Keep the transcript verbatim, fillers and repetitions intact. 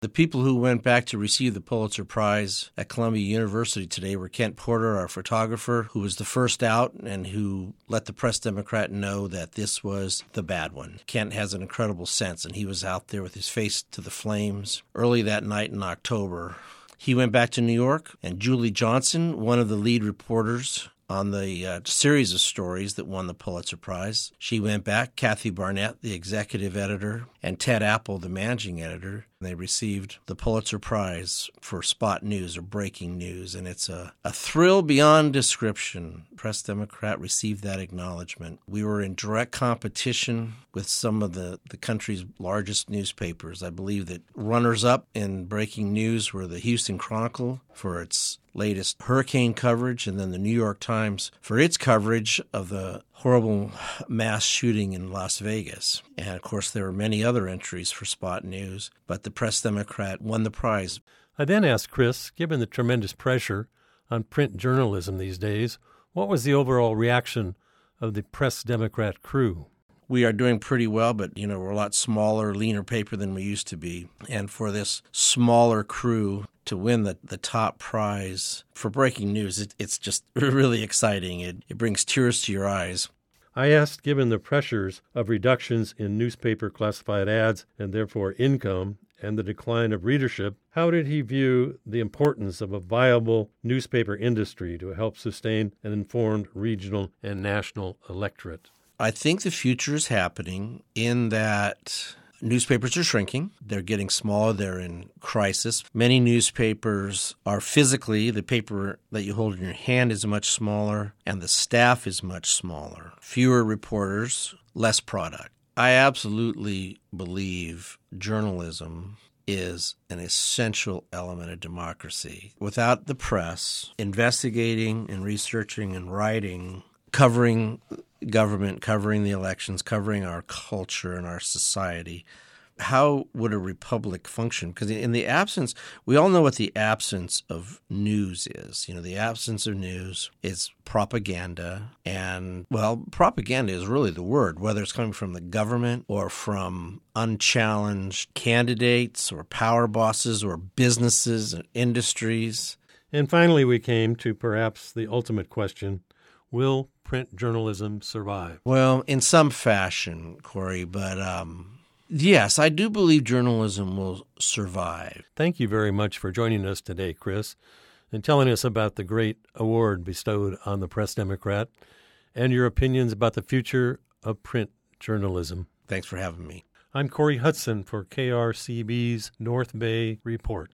The people who went back to receive the Pulitzer Prize at Columbia University today were Kent Porter, our photographer, who was the first out and who let the Press-Democrat know that this was the bad one. Kent has an incredible sense, and he was out there with his face to the flames early that night in October. He went back to New York, and Julie Johnson, one of the lead reporters on the uh, series of stories that won the Pulitzer Prize, she went back. Kathy Barnett, the executive editor, and Ted Apple, the managing editor, they received the Pulitzer Prize for spot news or breaking news, and it's a, a thrill beyond description. Press-Democrat received that acknowledgement. We were in direct competition with some of the, the country's largest newspapers. I believe that runners-up in breaking news were the Houston Chronicle for its latest hurricane coverage, and then the New York Times for its coverage of the horrible mass shooting in Las Vegas. And, of course, there were many other entries for spot news, but the Press-Democrat won the prize. I then asked Chris, given the tremendous pressure on print journalism these days, what was the overall reaction of the Press-Democrat crew? We are doing pretty well, but, you know, we're a lot smaller, leaner paper than we used to be. And for this smaller crew to win the, the top prize for breaking news, it, it's just really exciting. It, it brings tears to your eyes. I asked, given the pressures of reductions in newspaper classified ads and therefore income and the decline of readership, how did he view the importance of a viable newspaper industry to help sustain an informed regional and national electorate? I think the future is happening in that newspapers are shrinking. They're getting smaller. They're in crisis. Many newspapers are physically, the paper that you hold in your hand is much smaller, and the staff is much smaller. Fewer reporters, less product. I absolutely believe journalism is an essential element of democracy. Without the press investigating and researching and writing, covering government, covering the elections, covering our culture and our society, how would a republic function? Because in the absence, we all know what the absence of news is. You know, the absence of news is propaganda. And, well, propaganda is really the word, whether it's coming from the government or from unchallenged candidates or power bosses or businesses and industries. And finally, we came to perhaps the ultimate question: will print journalism survive? Well, in some fashion, Corey, but um, yes, I do believe journalism will survive. Thank you very much for joining us today, Chris, and telling us about the great award bestowed on the Press-Democrat and your opinions about the future of print journalism. Thanks for having me. I'm Corey Hudson for K R C B's North Bay Report.